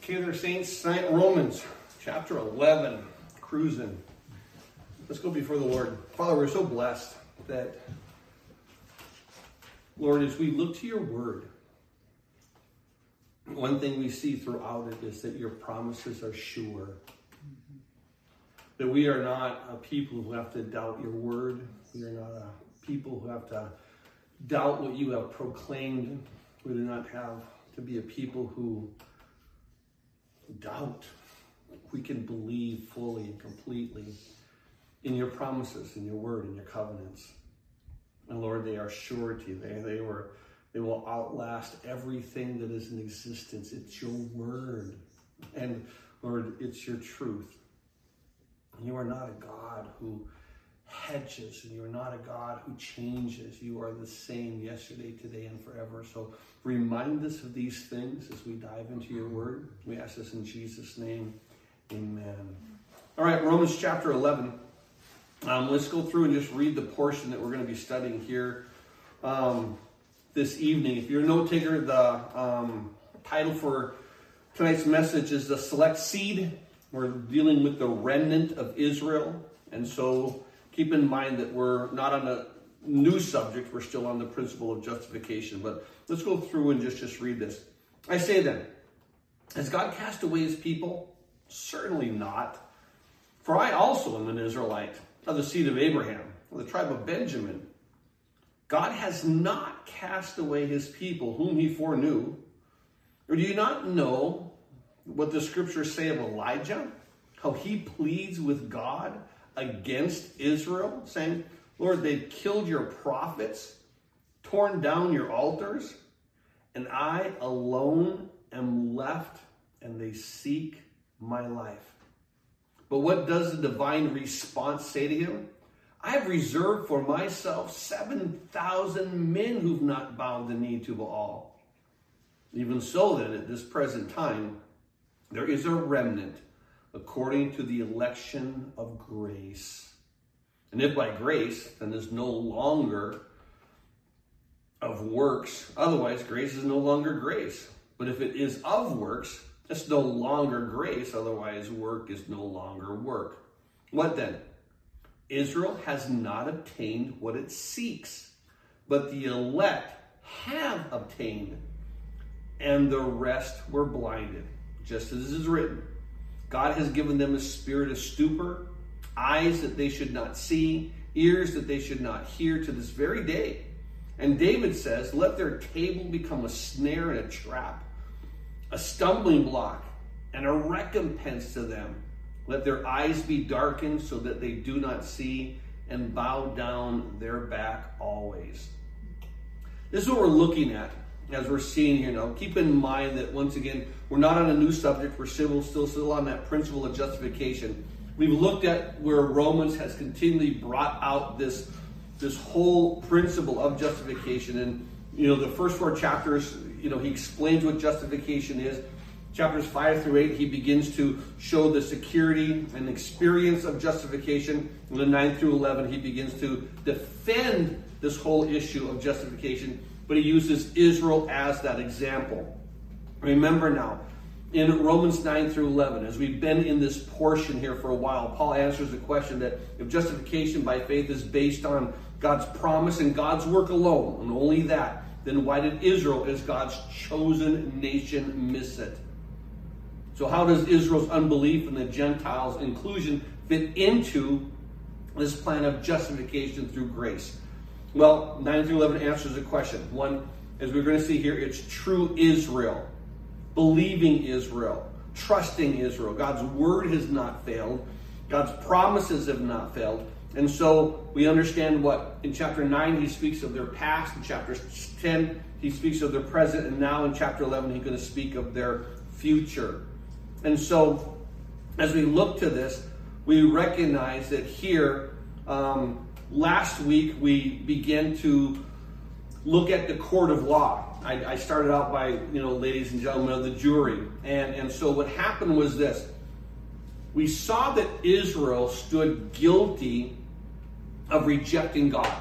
Okay, there, saints. Romans chapter 11, cruising. Let's go before the Lord. Father, we're so blessed that, Lord, as we look to your word, one thing we see throughout it is that your promises are sure. That we are not a people who have to doubt your word. We are not a people who have to doubt what you have proclaimed. We do not have to be a people who doubt. We can believe fully and completely in your promises, in your word, in your covenants. And Lord, they are surety. They will outlast everything that is in existence. It's your word. And Lord, it's your truth. You are not a God who hedges, and you are not a God who changes. You are the same yesterday, today, and forever. So remind us of these things as we dive into your word. We ask this in Jesus' name. Amen. All right, Romans chapter 11. Let's go through and just read the portion that we're going to be studying here this evening. If you're a note taker, the title for tonight's message is The Select Seed. We're dealing with the remnant of Israel. And so keep in mind that we're not on a new subject. We're still on the principle of justification. But let's go through and just read this. I say then, has God cast away his people? Certainly not. For I also am an Israelite, of the seed of Abraham, of the tribe of Benjamin. God has not cast away his people, whom he foreknew. Or do you not know what the scriptures say of Elijah? How he pleads with God against Israel, saying, Lord, they've killed your prophets, torn down your altars, and I alone am left, and they seek my life. But what does the divine response say to him? I have reserved for myself 7,000 men who've not bowed the knee to Baal. Even so then, at this present time, there is a remnant according to the election of grace. And if by grace, then there's no longer of works. Otherwise, grace is no longer grace. But if it is of works, it's no longer grace. Otherwise, work is no longer work. What then? Israel has not obtained what it seeks, but the elect have obtained, and the rest were blinded. Just as it is written, God has given them a spirit of stupor, eyes that they should not see, ears that they should not hear to this very day. And David says, let their table become a snare and a trap, a stumbling block and a recompense to them. Let their eyes be darkened so that they do not see, and bow down their back always. This is what we're looking at as we're seeing here now. Keep in mind that, once again, we're not on a new subject. We're still on that principle of justification. We've looked at where Romans has continually brought out this whole principle of justification. And, the first 4 chapters, he explains what justification is. Chapters 5 through 8, he begins to show the security and experience of justification. And then 9 through 11, he begins to defend this whole issue of justification. But he uses Israel as that example. Remember now, in Romans 9 through 11, as we've been in this portion here for a while, Paul answers the question that if justification by faith is based on God's promise and God's work alone, and only that, then why did Israel, as God's chosen nation, miss it? So how does Israel's unbelief and the Gentiles' inclusion fit into this plan of justification through grace? Well, 9 through 11 answers the question. One, as we're going to see here, it's true Israel, believing Israel, trusting Israel. God's word has not failed. God's promises have not failed. And so we understand what in chapter 9 he speaks of their past. In chapter 10 he speaks of their present. And now in chapter 11 he's going to speak of their future. And so as we look to this, we recognize that here, last week we began to look at the court of law. I started out by, ladies and gentlemen of the jury. And so what happened was this. We saw that Israel stood guilty of rejecting God.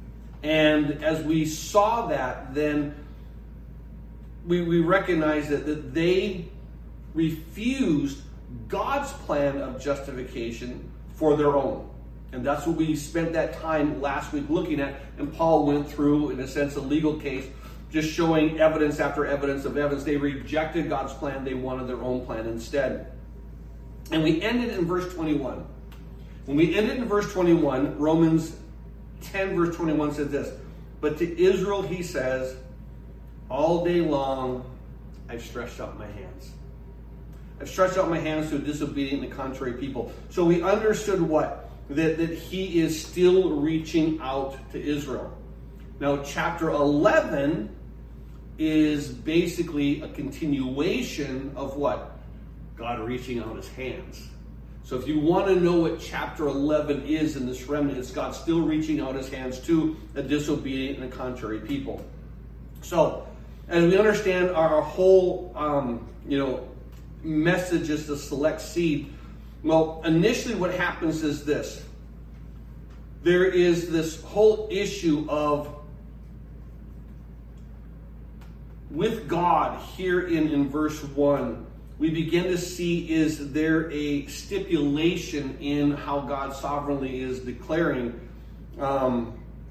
And as we saw that, then we recognize that they refused God's plan of justification for their own. And that's what we spent that time last week looking at. And Paul went through, in a sense, a legal case, just showing evidence after evidence of evidence. They rejected God's plan. They wanted their own plan instead. And we ended in verse 21. When we ended in verse 21, Romans 10 verse 21 says this, "But to Israel he says, all day long I've stretched out my hands. I've stretched out my hands to a disobedient and contrary people." So we understood what? That he is still reaching out to Israel. Now chapter 11 is basically a continuation of what? God reaching out his hands. So if you want to know what chapter 11 is in this remnant, it's God still reaching out his hands to a disobedient and a contrary people. So as we understand our whole message is to select seed, well, initially what happens is this. There is this whole issue of, with God here in verse 1, we begin to see, is there a stipulation in how God sovereignly is declaring, and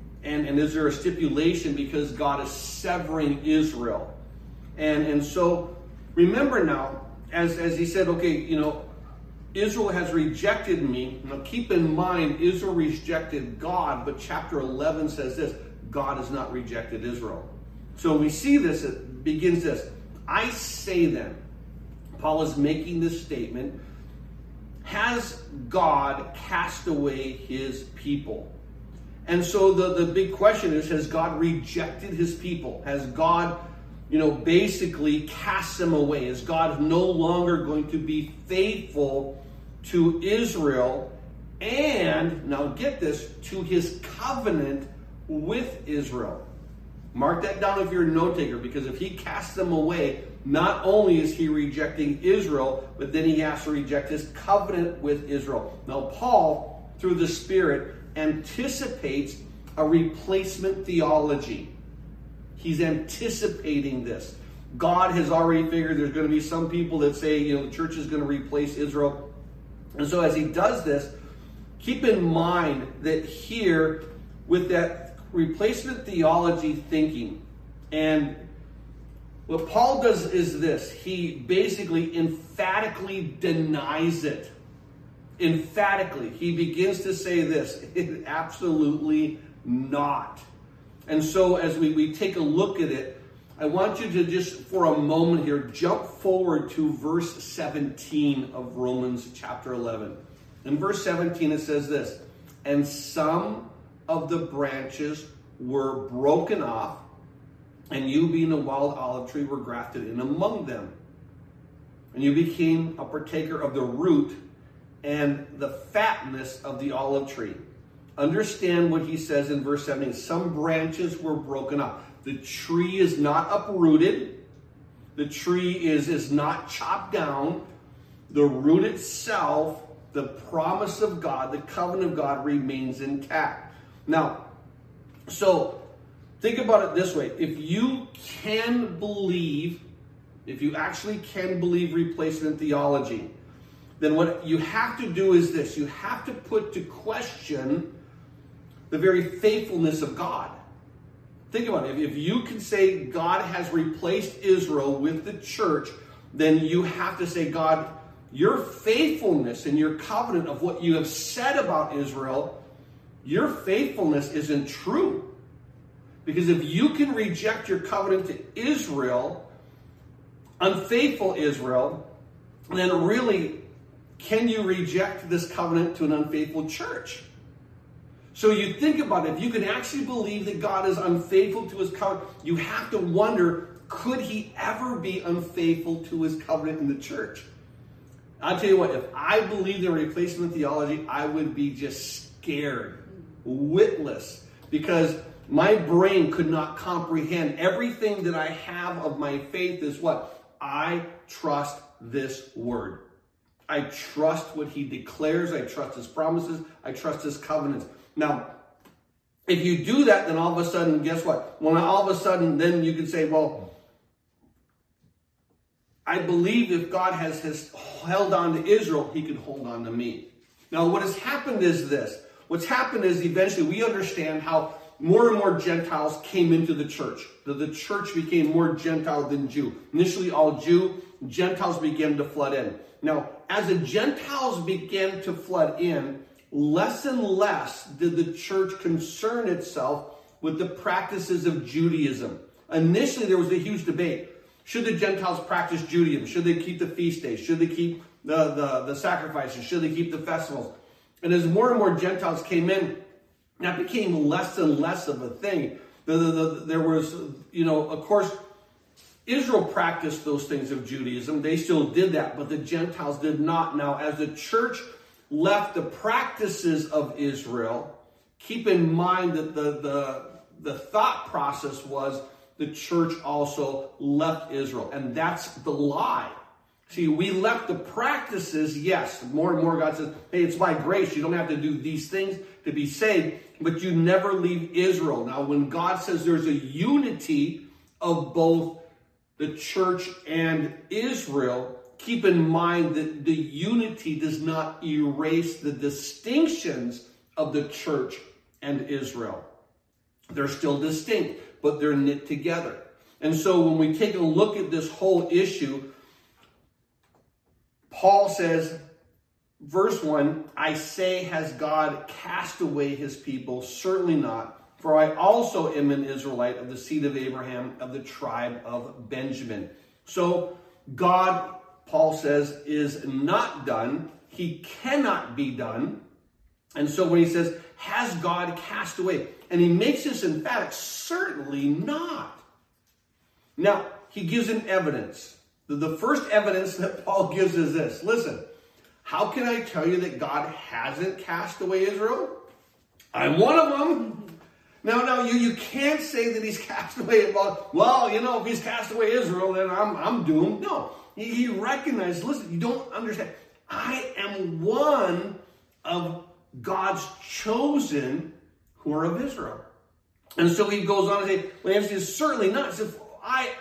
is there a stipulation because God is severing Israel? And so remember now, as he said, okay, Israel has rejected me. Now keep in mind, Israel rejected God, but chapter 11 says this, God has not rejected Israel. So we see this, it begins this, "I say then," Paul is making this statement, "has God cast away his people?" And so the big question is, has God rejected his people? Has God, basically cast them away? Is God no longer going to be faithful to Israel and, now get this, to his covenant with Israel? Mark that down if you're a note taker, because if he casts them away, not only is he rejecting Israel, but then he has to reject his covenant with Israel. Now Paul, through the Spirit, anticipates a replacement theology. He's anticipating this. God has already figured there's going to be some people that say, the church is going to replace Israel. And so as he does this, keep in mind that here, with that replacement theology thinking, and what Paul does is this, he basically emphatically denies it. Emphatically, he begins to say this, absolutely not. And so as we take a look at it, I want you to just, for a moment here, jump forward to verse 17 of Romans chapter 11. In verse 17 it says this, "And some of the branches were broken off, and you being a wild olive tree were grafted in among them. And you became a partaker of the root and the fatness of the olive tree." Understand what he says in verse 17. Some branches were broken off. The tree is not uprooted. The tree is not chopped down. The root itself, the promise of God, the covenant of God remains intact. Now, so think about it this way. If you actually can believe replacement theology, then what you have to do is this. You have to put to question the very faithfulness of God. Think about it. If you can say God has replaced Israel with the church, then you have to say, God, your faithfulness and your covenant of what you have said about Israel, your faithfulness isn't true. Because if you can reject your covenant to Israel, unfaithful Israel, then really, can you reject this covenant to an unfaithful church? So you think about it, if you can actually believe that God is unfaithful to his covenant, you have to wonder, could he ever be unfaithful to his covenant in the church? I'll tell you what, if I believed in replacement theology, I would be just scared, witless, because my brain could not comprehend everything that I have of my faith is what? I trust this word. I trust what he declares. I trust his promises. I trust his covenants. Now, if you do that, then all of a sudden, guess what? Well, now all of a sudden, then you can say, well, I believe if God has held on to Israel, he can hold on to me. Now, what has happened is this. What's happened is eventually we understand how more and more Gentiles came into the church. The church became more Gentile than Jew. Initially all Jew, Gentiles began to flood in. Now, as the Gentiles began to flood in, less and less did the church concern itself with the practices of Judaism. Initially, there was a huge debate. Should the Gentiles practice Judaism? Should they keep the feast days? Should they keep the sacrifices? Should they keep the festivals? And as more and more Gentiles came in, that became less and less of a thing. There was, of course, Israel practiced those things of Judaism. They still did that, but the Gentiles did not. Now, as the church left the practices of Israel, keep in mind that the thought process was the church also left Israel. And that's the lie. See, we left the practices, yes. More and more God says, hey, it's by grace. You don't have to do these things to be saved, but you never leave Israel. Now, when God says there's a unity of both the church and Israel, keep in mind that the unity does not erase the distinctions of the church and Israel. They're still distinct, but they're knit together. And so when we take a look at this whole issue, Paul says, verse 1, I say, has God cast away his people? Certainly not. For I also am an Israelite of the seed of Abraham, of the tribe of Benjamin. So God, Paul says, is not done. He cannot be done. And so when he says, has God cast away? And he makes this emphatic, certainly not. Now, he gives an evidence. The first evidence that Paul gives is this. Listen, how can I tell you that God hasn't cast away Israel? I'm one of them. Now, you can't say that he's cast away. Well, if he's cast away Israel, then I'm doomed. No, he recognized, listen, you don't understand. I am one of God's chosen who are of Israel. And so he goes on to say, when he says, certainly not. He says, I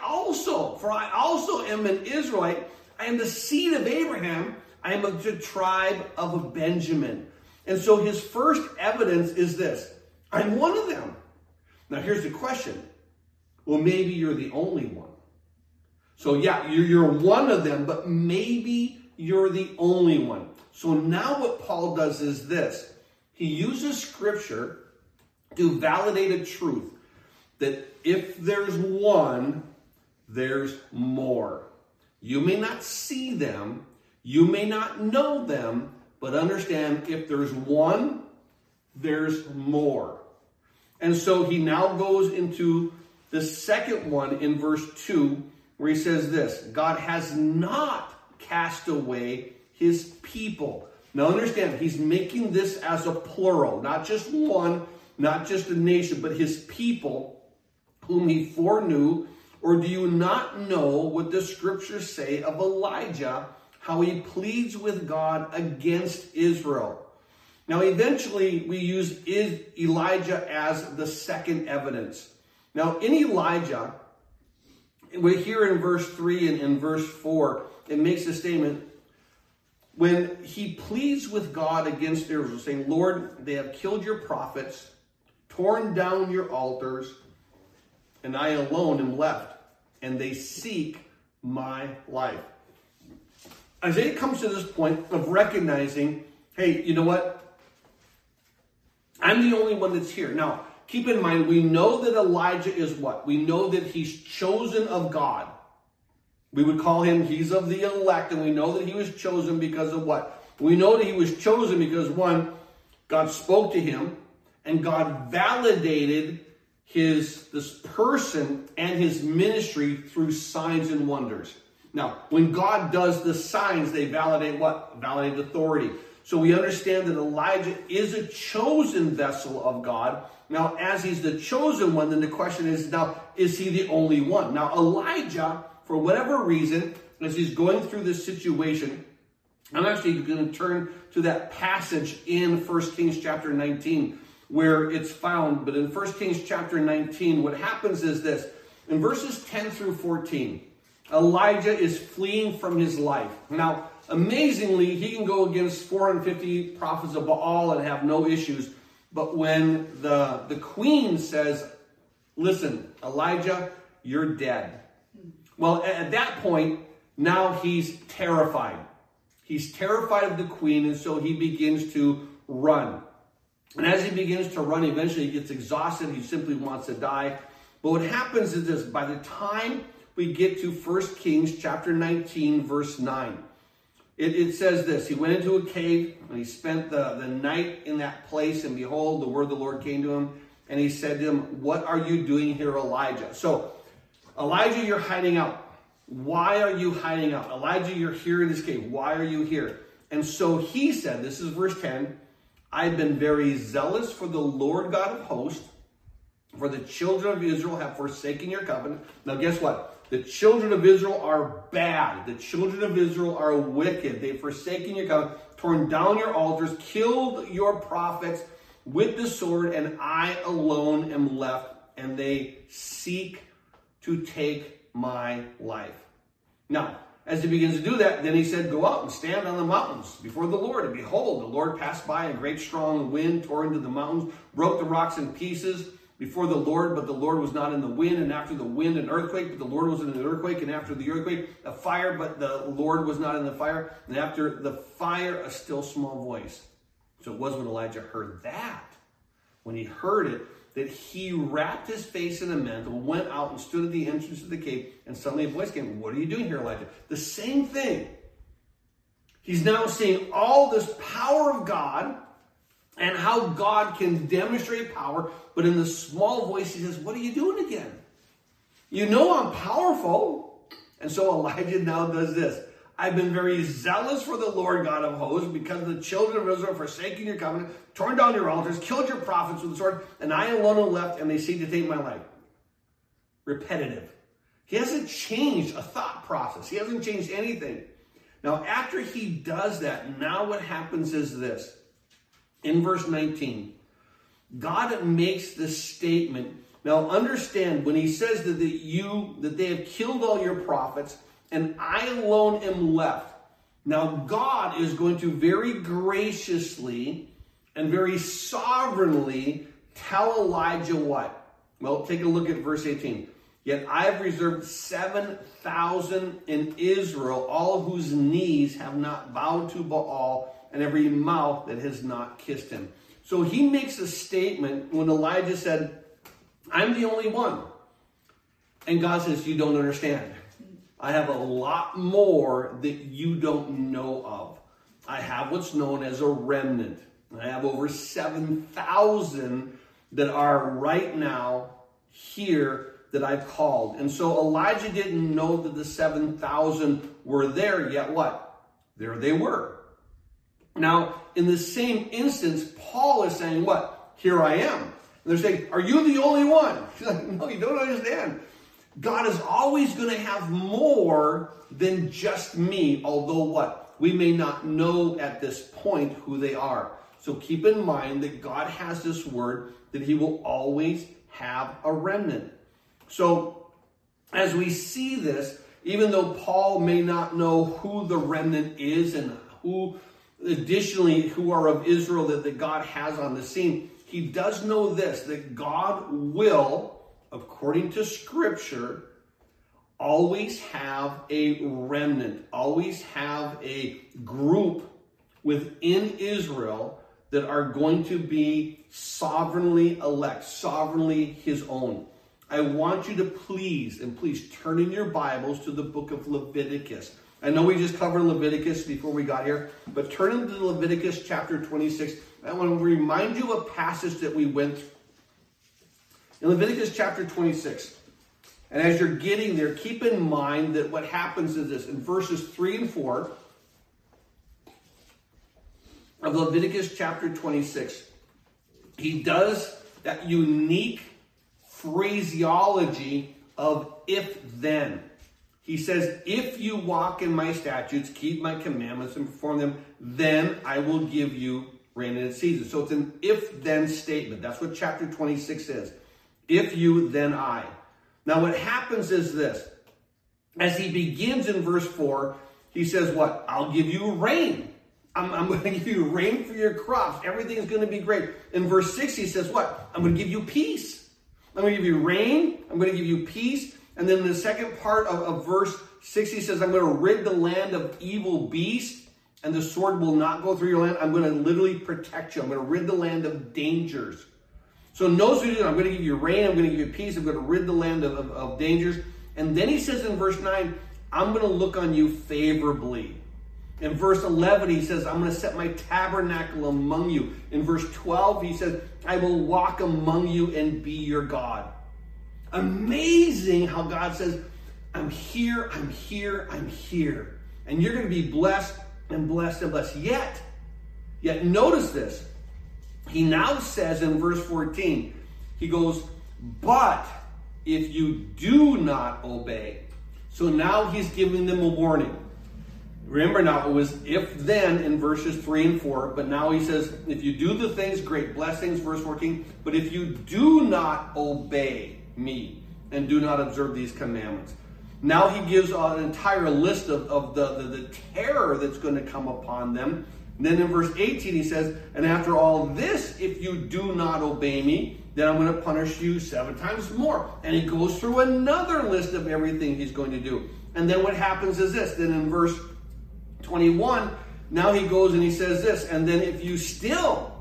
also am an Israelite. I am the seed of Abraham. I am of the tribe of Benjamin. And so his first evidence is this. I'm one of them. Now here's the question. Well, maybe you're the only one. So yeah, you're one of them, but maybe you're the only one. So now what Paul does is this. He uses scripture to validate a truth that if there's one, there's more. You may not see them, you may not know them, but understand if there's one, there's more. And so he now goes into the second one in verse 2, where he says this, God has not cast away his people. Now understand, he's making this as a plural, not just one, not just a nation, but his people whom he foreknew. Or do you not know what the scriptures say of Elijah, how he pleads with God against Israel? Now, eventually, we use Elijah as the second evidence. Now, in Elijah, we hear in verse 3 and in verse 4, it makes a statement, when he pleads with God against Israel, saying, Lord, they have killed your prophets, torn down your altars, and I alone am left, and they seek my life. Isaiah comes to this point of recognizing, hey, you know what? I'm the only one that's here. Now, keep in mind, we know that Elijah is what? We know that he's chosen of God. We would call him, he's of the elect, and we know that he was chosen because of what? We know that he was chosen because, one, God spoke to him, and God validated this person and his ministry through signs and wonders. Now, when God does the signs, they validate what? Validate authority. So we understand that Elijah is a chosen vessel of God. Now, as he's the chosen one, then the question is, now, is he the only one? Now, Elijah, for whatever reason, as he's going through this situation, I'm actually going to turn to that passage in 1 Kings chapter 19, where it's found. But in 1 Kings chapter 19, what happens is this. In verses 10 through 14, Elijah is fleeing from his life. Now, amazingly, he can go against 450 prophets of Baal and have no issues. But when the queen says, listen, Elijah, you're dead. Well, at that point, now he's terrified. He's terrified of the queen, and so he begins to run. And as he begins to run, eventually he gets exhausted. He simply wants to die. But what happens is this. By the time we get to 1 Kings chapter 19, verse 9, it says this. He went into a cave, and he spent the night in that place. And behold, the word of the Lord came to him. And he said to him, what are you doing here, Elijah? So, Elijah, you're hiding out. Why are you hiding out? Elijah, you're here in this cave. Why are you here? And so he said, this is verse 10, I've been very zealous for the Lord God of hosts, for the children of Israel have forsaken your covenant. Now guess what? The children of Israel are bad. The children of Israel are wicked. They've forsaken your covenant, torn down your altars, killed your prophets with the sword, and I alone am left, and they seek to take my life. Now, as he begins to do that, then he said, go out and stand on the mountains before the Lord. And behold, the Lord passed by, a great strong wind tore into the mountains, broke the rocks in pieces before the Lord, but the Lord was not in the wind. And after the wind, an earthquake, but the Lord was in an earthquake. And after the earthquake, a fire, but the Lord was not in the fire. And after the fire, a still small voice. So it was when Elijah heard that, when he heard it, that he wrapped his face in a mantle, went out and stood at the entrance of the cave, and suddenly a voice came, what are you doing here, Elijah? The same thing. He's now seeing all this power of God and how God can demonstrate power, but in the small voice he says, what are you doing again? You know I'm powerful. And so Elijah now does this. I've been very zealous for the Lord God of hosts, because the children of Israel have forsaken your covenant, torn down your altars, killed your prophets with the sword, and I alone am left, and they seek to take my life. Repetitive. He hasn't changed a thought process. He hasn't changed anything. Now, after he does that, now what happens is this. In verse 19, God makes this statement. Now, understand, when he says that they have killed all your prophets, and I alone am left. Now, God is going to very graciously and very sovereignly tell Elijah what? Well, take a look at verse 18. Yet I have reserved 7,000 in Israel, all whose knees have not bowed to Baal, and every mouth that has not kissed him. So he makes a statement when Elijah said, I'm the only one. And God says, you don't understand. I have a lot more that you don't know of. I have what's known as a remnant. I have over 7,000 that are right now here that I've called. And so Elijah didn't know that the 7,000 were there, yet what? There they were. Now, in the same instance, Paul is saying what? Here I am. And they're saying, are you the only one? He's like, no, you don't understand. God is always going to have more than just me, although what? We may not know at this point who they are. So keep in mind that God has this word that he will always have a remnant. So as we see this, even though Paul may not know who the remnant is and who additionally who are of Israel that God has on the scene, he does know this, that God will, according to Scripture, always have a remnant, always have a group within Israel that are going to be sovereignly elect, sovereignly his own. I want you to please turn in your Bibles to the book of Leviticus. I know we just covered Leviticus before we got here, but turn into Leviticus chapter 26. I want to remind you of a passage that we went through. In Leviticus chapter 26, and as you're getting there, keep in mind that what happens is this. In verses 3 and 4 of Leviticus chapter 26, he does that unique phraseology of if-then. He says, if you walk in my statutes, keep my commandments, and perform them, then I will give you rain in its season. So it's an if-then statement. That's what chapter 26 is. If you, then I. Now what happens is this. as he begins in verse 4, he says what? I'll give you rain. I'm going to give you rain for your crops. Everything is going to be great. In verse 6, he says what? I'm going to give you peace. I'm going to give you rain. I'm going to give you peace. And then in the second part of verse 6, he says, I'm going to rid the land of evil beasts, and the sword will not go through your land. I'm going to literally protect you. I'm going to rid the land of dangers. So notice what he's doing. I'm going to give you rain. I'm going to give you peace. I'm going to rid the land of dangers. And then he says in verse 9, I'm going to look on you favorably. In verse 11, he says, I'm going to set my tabernacle among you. In verse 12, he says, I will walk among you and be your God. Amazing how God says, I'm here, I'm here, I'm here. And you're going to be blessed and blessed and blessed. Yet notice this. He now says in verse 14, he goes, but if you do not obey. So now he's giving them a warning. Remember now, it was if then in verses 3 and 4, but now he says, if you do the things, great blessings, verse 14, but if you do not obey me and do not observe these commandments. Now he gives an entire list of the terror that's going to come upon them. And then in verse 18 he says, and after all this, if you do not obey me, then I'm going to punish you 7 times more. And he goes through another list of everything he's going to do. And then what happens is this. Then in verse 21, now he goes and he says this, and then if you still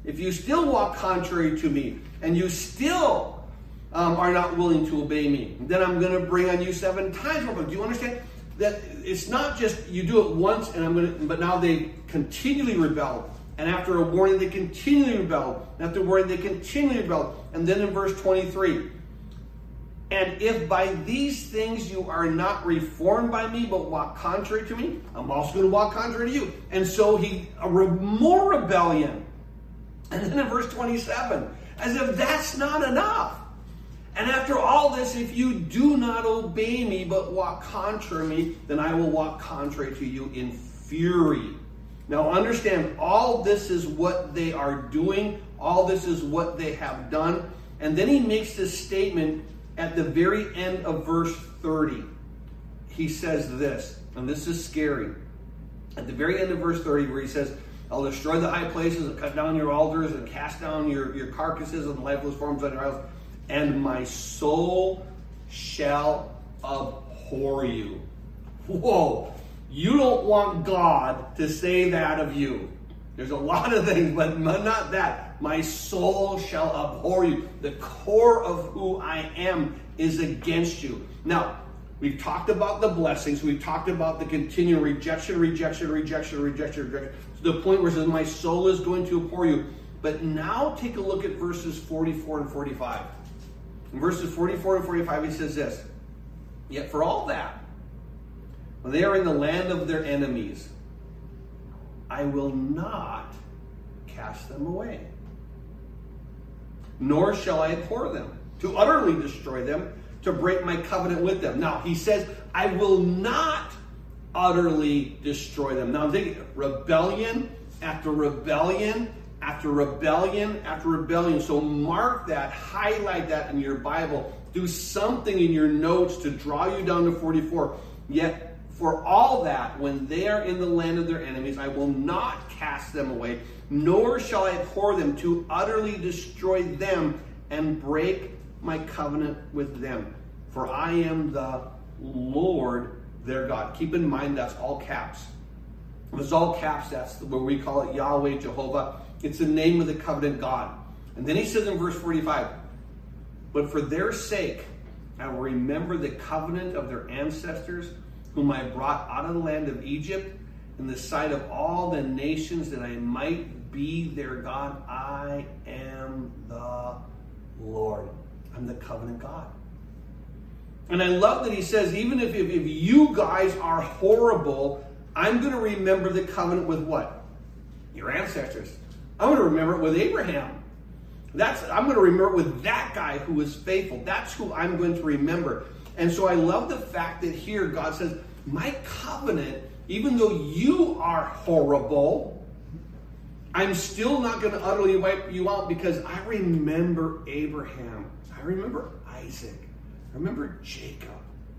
walk contrary to me, and you still are not willing to obey me, then I'm going to bring on you 7 times more. Do you understand that it's not just you do it once, but now they continually rebel, and after a warning they continually rebel, and after a warning they continually rebel, and then in verse 23. And if by these things you are not reformed by me, but walk contrary to me, I'm also going to walk contrary to you. And so more rebellion. And then in verse 27, as if that's not enough. And after all this, if you do not obey me, but walk contrary to me, then I will walk contrary to you in fury. Now understand, all this is what they are doing. All this is what they have done. And then he makes this statement at the very end of verse 30. He says this, and this is scary. At the very end of verse 30, where he says, I'll destroy the high places and cut down your altars and cast down your carcasses and lifeless forms on your idols, and my soul shall abhor you. Whoa, you don't want God to say that of you. There's a lot of things, but not that. My soul shall abhor you. The core of who I am is against you. Now, we've talked about the blessings. We've talked about the continual rejection, to the point where it says, my soul is going to abhor you. But now take a look at verses 44 and 45. In verses 44 and 45, he says this, yet for all that, when they are in the land of their enemies, I will not cast them away, nor shall I abhor them, to utterly destroy them, to break my covenant with them. Now, he says, I will not utterly destroy them. Now, think, rebellion after rebellion after rebellion after rebellion. So mark that, highlight that in your Bible. Do something in your notes to draw you down to 44. Yet, for all that, when they are in the land of their enemies, I will not cast them away, nor shall I abhor them, to utterly destroy them and break my covenant with them. For I am the Lord their God. Keep in mind that's all caps. If it's all caps, that's where we call it Yahweh, Jehovah. It's the name of the covenant God. And then he says in verse 45, but for their sake I will remember the covenant of their ancestors, whom I brought out of the land of Egypt, in the sight of all the nations, that I might be their God. I am the Lord. I'm the covenant God. And I love that he says, even if you guys are horrible, I'm going to remember the covenant with what? Your ancestors. I'm going to remember it with Abraham. I'm going to remember it with that guy who was faithful. That's who I'm going to remember. And so I love the fact that here God says, my covenant, even though you are horrible, I'm still not going to utterly wipe you out, because I remember Abraham. I remember Isaac. I remember Jacob.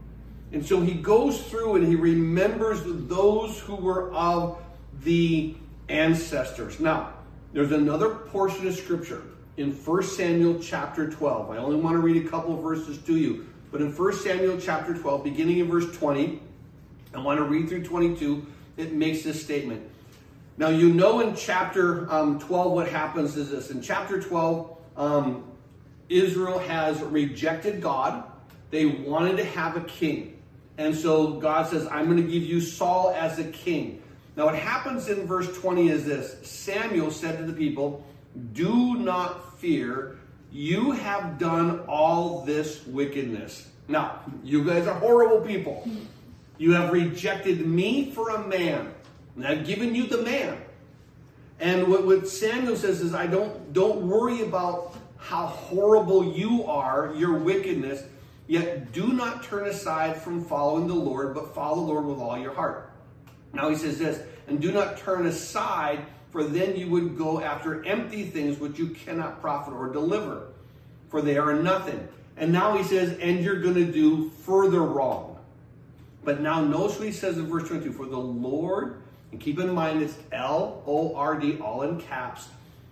And so he goes through and he remembers those who were of the ancestors. Now, there's another portion of scripture in 1 Samuel chapter 12. I only want to read a couple of verses to you. But in 1 Samuel chapter 12, beginning in verse 20, I want to read through 22, it makes this statement. Now, you know in chapter 12 what happens is this. In chapter 12, Israel has rejected God. They wanted to have a king. And so God says, I'm going to give you Saul as a king. Now, what happens in verse 20 is this. Samuel said to the people, do not fear. You have done all this wickedness. Now, you guys are horrible people. You have rejected me for a man. And I've given you the man. And what Samuel says is, don't worry about how horrible you are, your wickedness. Yet do not turn aside from following the Lord, but follow the Lord with all your heart. Now he says this, and do not turn aside, for then you would go after empty things which you cannot profit or deliver, for they are nothing. And now he says, and you're going to do further wrong. But now notice what he says in verse 22, for the Lord, and keep in mind it's L-O-R-D, all in caps,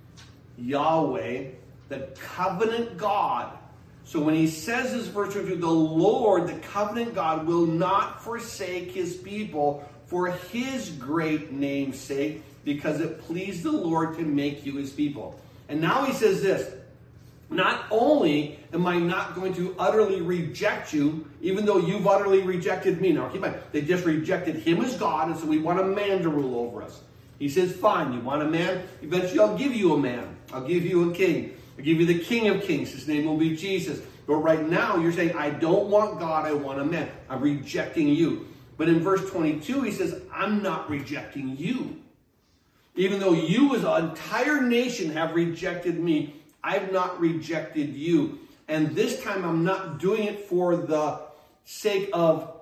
Yahweh, the covenant God. So when he says this verse 22, the Lord, the covenant God, will not forsake his people for his great name's sake, because it pleased the Lord to make you his people. And now he says this, not only am I not going to utterly reject you, even though you've utterly rejected me. Now keep in mind, they just rejected him as God, and so we want a man to rule over us. He says, fine, you want a man? Eventually I'll give you a man. I'll give you a king. I'll give you the King of Kings. His name will be Jesus. But right now you're saying, I don't want God, I want a man. I'm rejecting you. But in verse 22, he says, I'm not rejecting you. Even though you as an entire nation have rejected me, I've not rejected you. And this time I'm not doing it for the sake of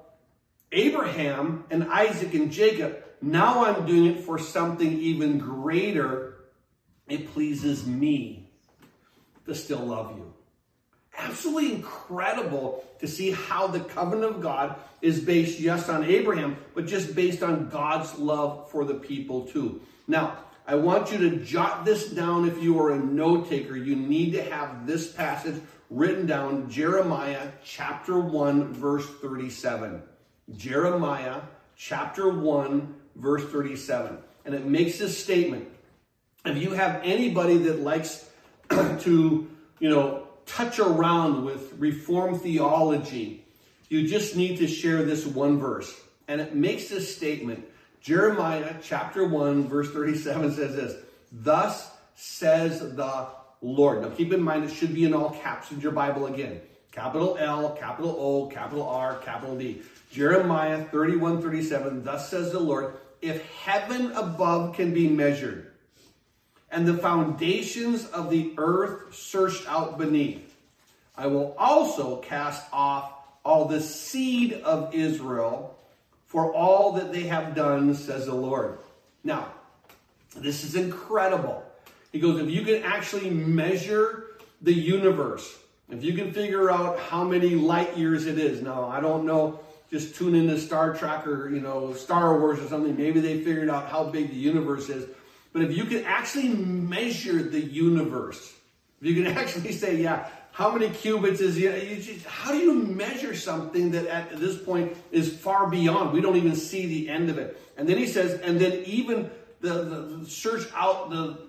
Abraham and Isaac and Jacob. Now I'm doing it for something even greater. It pleases me to still love you. Absolutely incredible to see how the covenant of God is based just on Abraham, but just based on God's love for the people too. Now, I want you to jot this down if you are a note taker. You need to have this passage written down, Jeremiah chapter 1, verse 37. Jeremiah chapter 1, verse 37. And it makes this statement. If you have anybody that likes to, touch around with Reformed theology, you just need to share this one verse. And it makes this statement. Jeremiah chapter 1, verse 37 says this, thus says the Lord. Now keep in mind, it should be in all caps in your Bible again. Capital L, capital O, capital R, capital D. Jeremiah 31:37, thus says the Lord, if heaven above can be measured, and the foundations of the earth searched out beneath, I will also cast off all the seed of Israel for all that they have done, says the Lord. Now, this is incredible. He goes, if you can actually measure the universe, if you can figure out how many light years it is. Now, I don't know, just tune into Star Trek or, Star Wars or something. Maybe they figured out how big the universe is. But if you can actually measure the universe, if you can actually say, how many cubits is how do you measure something that at this point is far beyond? We don't even see the end of it. And then he says, and then even the search out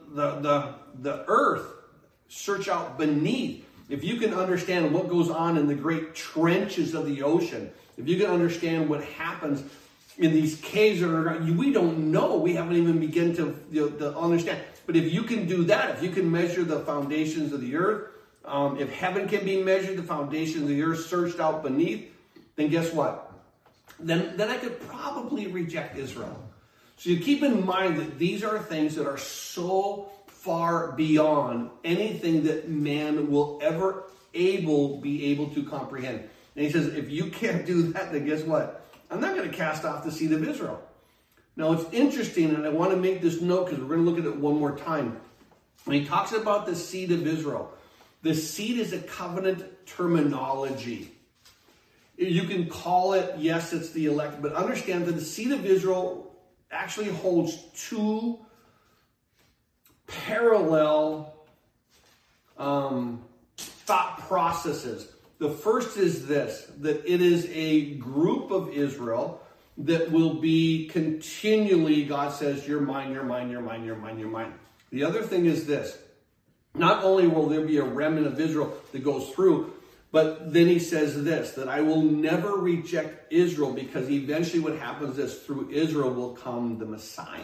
the earth, search out beneath. If you can understand what goes on in the great trenches of the ocean, if you can understand what happens in these caves that are, we don't know. We haven't even begun to understand. But if you can do that, if you can measure the foundations of the earth, if heaven can be measured, the foundations of the earth searched out beneath, then guess what? Then I could probably reject Israel. So you keep in mind that these are things that are so far beyond anything that man will ever be able to comprehend. And he says, if you can't do that, then guess what? I'm not going to cast off the seed of Israel. Now, it's interesting, and I want to make this note because we're going to look at it one more time. When he talks about the seed of Israel, the seed is a covenant terminology. You can call it, yes, it's the elect, but understand that the seed of Israel actually holds two parallel thought processes. The first is this, that it is a group of Israel that will be continually, God says, you're mine, you're mine, you're mine, you're mine, you're mine. The other thing is this, not only will there be a remnant of Israel that goes through, but then he says this, that I will never reject Israel, because eventually what happens is through Israel will come the Messiah.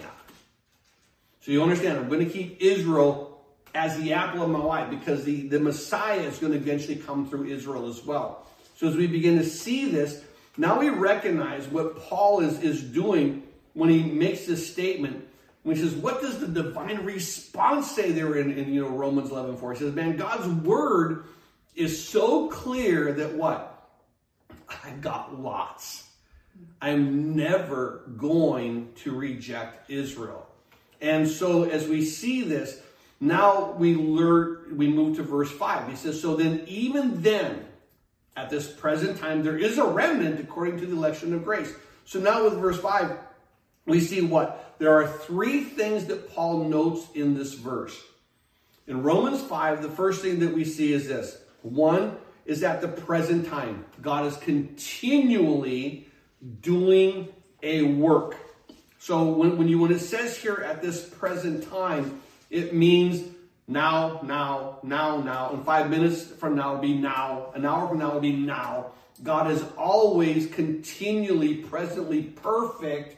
So you understand, I'm going to keep Israel as the apple of my eye, because the Messiah is going to eventually come through Israel as well. So as we begin to see this, now we recognize what Paul is doing when he makes this statement, when he says, what does the divine response say there in Romans 11:4? He says, man, God's word is so clear that what? I've got lots. I'm never going to reject Israel. And so as we see this, now we move to verse 5. He says, so then even then, at this present time, there is a remnant according to the election of grace. So now with verse 5, we see what? There are three things that Paul notes in this verse. In Romans 5, the first thing that we see is this. One is at the present time. God is continually doing a work. So when it says here at this present time, it means now. In 5 minutes from now, it'll be now. An hour from now, it'll be now. God is always continually, presently perfect.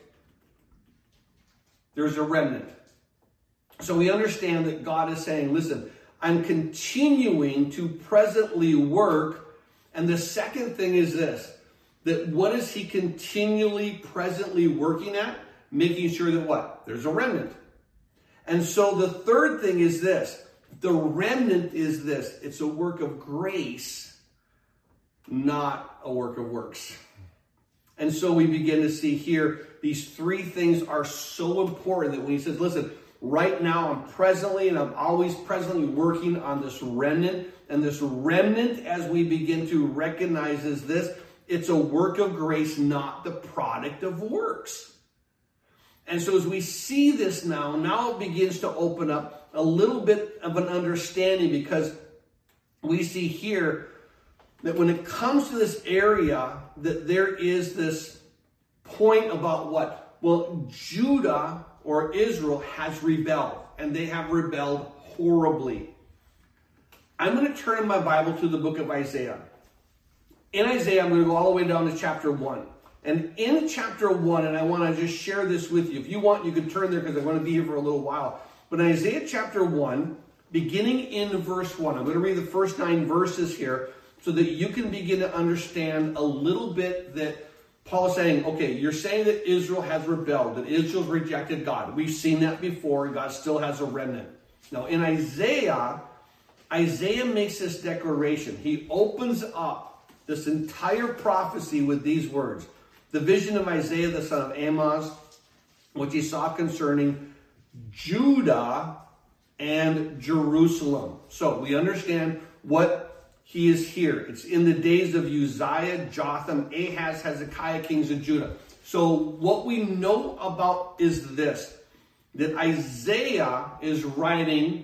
There's a remnant. So we understand that God is saying, listen, I'm continuing to presently work. And the second thing is this, that what is he continually, presently working at? Making sure that what? There's a remnant. And so the third thing is this, the remnant is this, it's a work of grace, not a work of works. And so we begin to see here, these three things are so important that when he says, listen, right now I'm presently and I'm always presently working on this remnant. And this remnant, as we begin to recognize, is this, it's a work of grace, not the product of works. And so as we see this now it begins to open up a little bit of an understanding, because we see here that when it comes to this area, that there is this point about what? Well, Judah or Israel has rebelled, and they have rebelled horribly. I'm going to turn in my Bible to the book of Isaiah. In Isaiah, I'm going to go all the way down to chapter 1. And in chapter 1, and I want to just share this with you. If you want, you can turn there because I'm going to be here for a little while. But in Isaiah chapter 1, beginning in verse 1, I'm going to read the first 9 verses here so that you can begin to understand a little bit that Paul is saying, okay, you're saying that Israel has rebelled, that Israel's rejected God. We've seen that before, and God still has a remnant. Now, in Isaiah makes this declaration. He opens up this entire prophecy with these words. The vision of Isaiah, the son of Amoz, which he saw concerning Judah and Jerusalem. So we understand what he is here. It's in the days of Uzziah, Jotham, Ahaz, Hezekiah, kings of Judah. So what we know about is this, that Isaiah is writing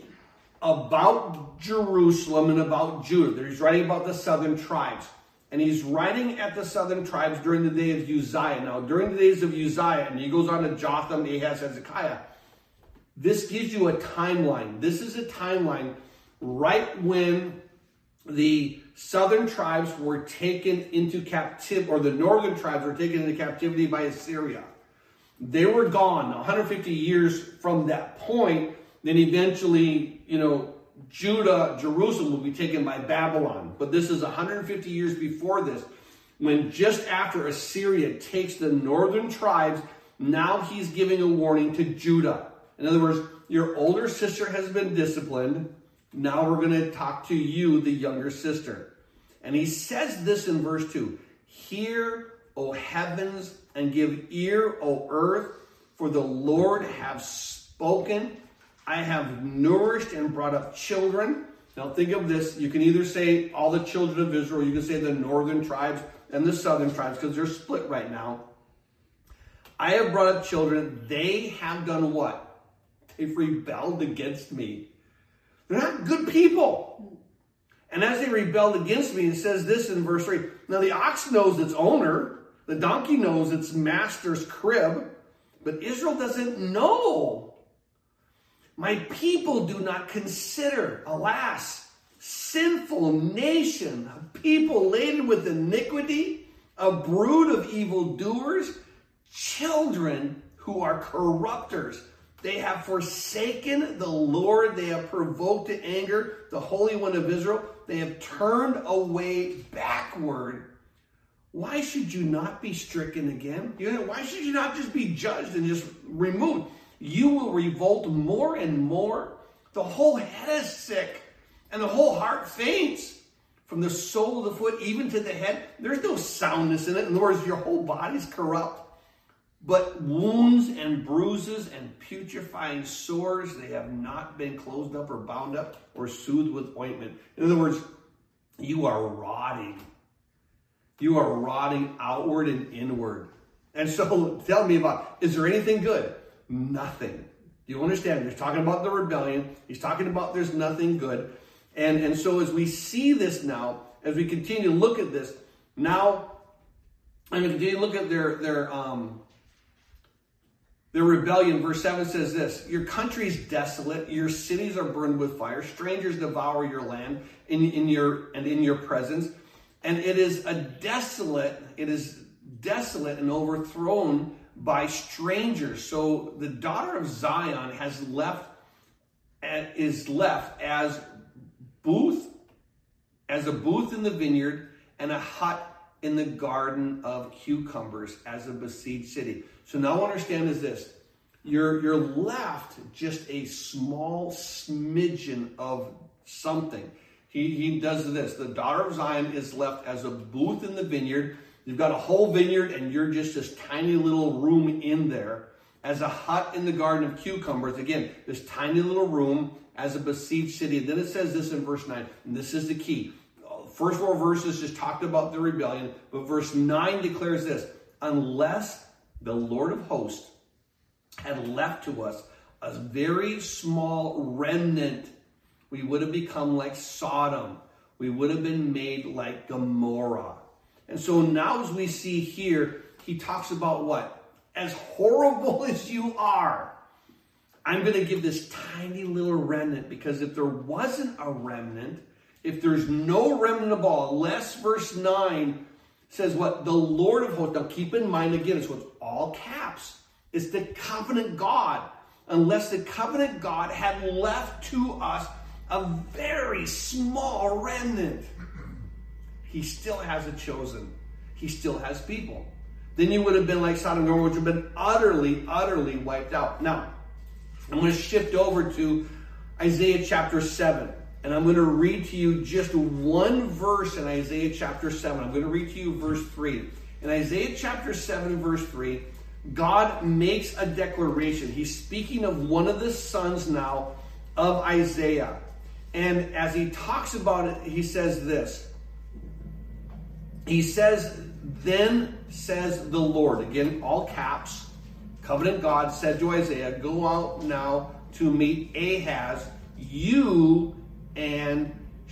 about Jerusalem and about Judah. He's writing about the southern tribes. And he's writing at the southern tribes during the day of Uzziah. Now, during the days of Uzziah, and he goes on to Jotham, Ahaz, Hezekiah, this gives you a timeline. This is a timeline right when the southern tribes were taken into captivity, or the northern tribes were taken into captivity by Assyria. They were gone 150 years from that point. Then eventually, Judah, Jerusalem will be taken by Babylon. But this is 150 years before this, when just after Assyria takes the northern tribes, now he's giving a warning to Judah. In other words, your older sister has been disciplined. Now we're going to talk to you, the younger sister. And he says this in verse 2. Hear, O heavens, and give ear, O earth, for the Lord hath spoken. I have nourished and brought up children. Now think of this. You can either say all the children of Israel, you can say the northern tribes, and the southern tribes, because they're split right now. I have brought up children. They have done what? They've rebelled against me. They're not good people. And as they rebelled against me, it says this in verse 3. Now the ox knows its owner. The donkey knows its master's crib. But Israel doesn't know. My people do not consider, alas, sinful nation, a people laden with iniquity, a brood of evildoers, children who are corrupters. They have forsaken the Lord. They have provoked to anger the Holy One of Israel. They have turned away backward. Why should you not be stricken again? Why should you not just be judged and just removed? You will revolt more and more. The whole head is sick, and the whole heart faints. From the sole of the foot even to the head, there's no soundness in it. In other words, your whole body's corrupt. But wounds and bruises and putrefying sores, they have not been closed up or bound up or soothed with ointment. In other words, you are rotting. You are rotting outward and inward. And so tell me is there anything good? Nothing. You understand? He's talking about the rebellion. He's talking about there's nothing good. And so as we see this now, as we continue to look at this, now I'm going to continue to look at their rebellion. Verse 7 says this: your country is desolate, your cities are burned with fire, strangers devour your land in your presence, and it is desolate and overthrown by strangers. So the daughter of Zion is left as a booth in the vineyard and a hut in the garden of cucumbers, as a besieged city. So now understand is this: you're left just a small smidgen of something. He does this. The daughter of Zion is left as a booth in the vineyard. You've got a whole vineyard and you're just this tiny little room in there, as a hut in the garden of cucumbers. Again, this tiny little room as a besieged city. And then it says this in verse 9, and this is the key. First 4 verses just talked about the rebellion, but verse 9 declares this: unless the Lord of hosts had left to us a very small remnant, we would have become like Sodom. We would have been made like Gomorrah. And so now as we see here, he talks about what? As horrible as you are, I'm going to give this tiny little remnant, because if there wasn't a remnant, if there's no remnant of all, unless verse 9 says what? The Lord of hosts. Now keep in mind again, it's with all caps. It's the covenant God. Unless the covenant God had left to us a very small remnant, he still has a chosen. He still has people. Then you would have been like Sodom and Gomorrah, which would have been utterly, utterly wiped out. Now, I'm going to shift over to Isaiah chapter 7. And I'm going to read to you just one verse in Isaiah chapter 7. I'm going to read to you verse 3. In Isaiah chapter 7, verse 3, God makes a declaration. He's speaking of one of the sons now of Isaiah. And as he talks about it, he says this. He says, then says the Lord. Again, all caps. Covenant God said to Isaiah, go out now to meet Ahaz, you and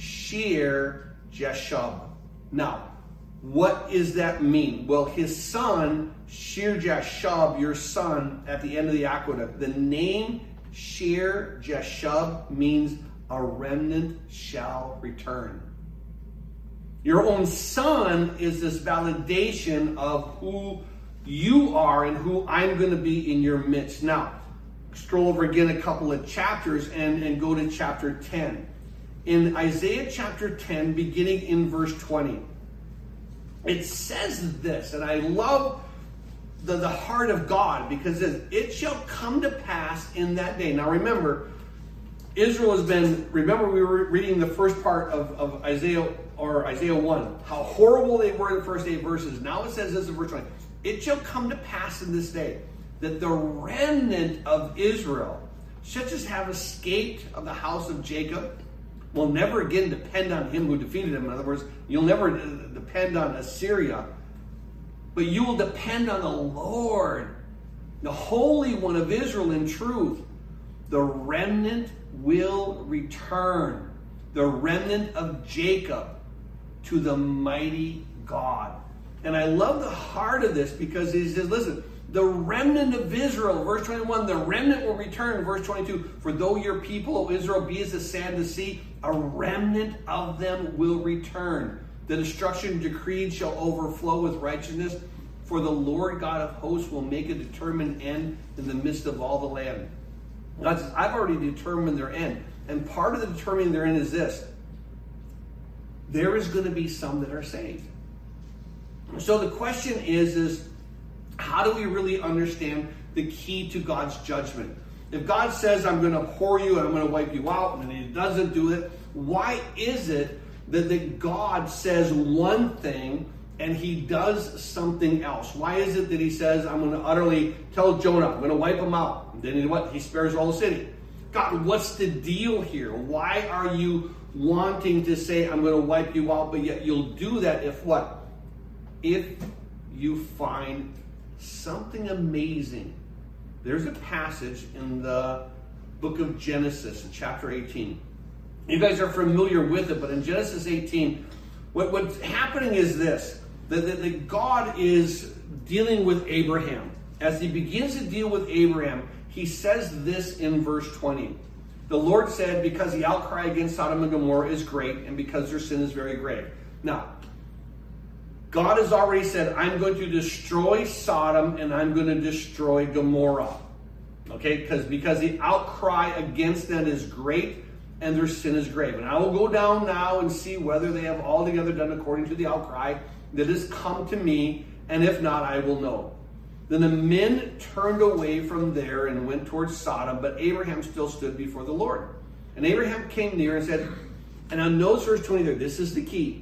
Shear-Jashub. Now, what does that mean? Well, his son, Shear-Jashub, your son, at the end of the aqueduct, the name Shear-Jashub means a remnant shall return. Your own son is this validation of who you are and who I'm going to be in your midst. Now, scroll over again a couple of chapters and go to chapter 10. In Isaiah chapter 10, beginning in verse 20, it says this, and I love the heart of God, because it shall come to pass in that day. Now remember, Israel has been, remember we were reading the first part of Isaiah, or Isaiah 1, how horrible they were in the first 8 verses. Now it says this in verse 20, it shall come to pass in this day that the remnant of Israel, such as have escaped of the house of Jacob, will never again depend on him who defeated him. In other words, you'll never depend on Assyria, but you will depend on the Lord, the Holy One of Israel in truth. The remnant will return, the remnant of Jacob, to the mighty God. And I love the heart of this, because he says, listen, the remnant of Israel, verse 21, the remnant will return, verse 22, for though your people, O Israel, be as the sand of the sea, a remnant of them will return. The destruction decreed shall overflow with righteousness, for the Lord God of hosts will make a determined end in the midst of all the land. God says, I've already determined their end. And part of the determining their end is this: there is going to be some that are saved. So the question is how do we really understand the key to God's judgment? If God says, I'm going to pour you and I'm going to wipe you out, and he doesn't do it, why is it that God says one thing and he does something else? Why is it that he says, I'm going to utterly tell Jonah, I'm going to wipe him out? And then what? He spares all the city. God, what's the deal here? Why are you wanting to say, I'm going to wipe you out, but yet you'll do that if what? If you find something amazing. There's a passage in the book of Genesis, chapter 18. You guys are familiar with it, but in Genesis 18, what's happening is this, that God is dealing with Abraham. As he begins to deal with Abraham, he says this in verse 20. The Lord said, because the outcry against Sodom and Gomorrah is great, and because their sin is very grave. Now, God has already said, I'm going to destroy Sodom and I'm going to destroy Gomorrah. Okay, because the outcry against them is great and their sin is grave. And I will go down now and see whether they have altogether done according to the outcry that has come to me, and if not, I will know. Then the men turned away from there and went towards Sodom, but Abraham still stood before the Lord. And Abraham came near and said, and now notice verse 23, this is the key.